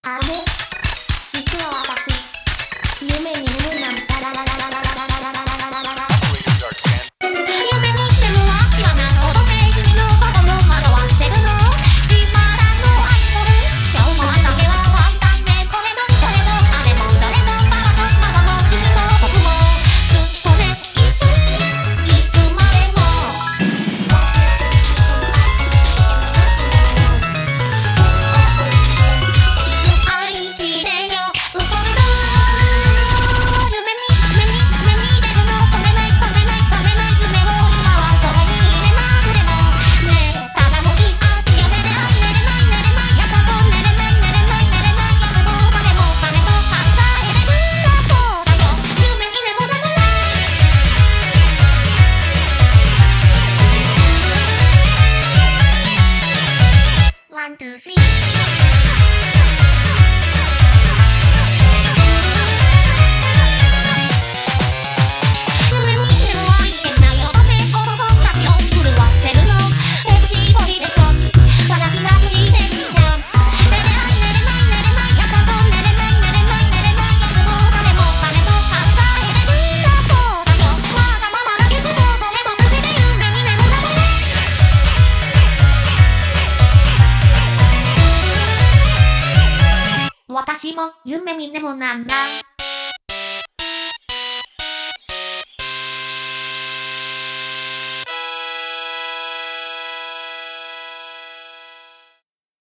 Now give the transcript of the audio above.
あれ、実は私、夢に夢なんだらららららららららららら。夢見てるわけはなるほどね。君の心惑わせるの自慢のアイドル。今日も朝目はワンタンね。これもそれもあれもどれもママも君も僕もずっとね一緒にいつまでも。愛してよ嘘だ。夢見てるの覚めない夢を今はそばにいれなくてもねえただもういい夢で寝れない朝と寝れない夜も金と考えれるそうだよ夢に眠らないワン、ツー、スリー夢見てるわけないよね男たちを狂わせるのセクシーボディでしょさらきなフリーテンション寝れない朝と寝れない夜も金と考えれるそうだよわがままだけどそれも全て夢に眠らない私も夢に眠なんだ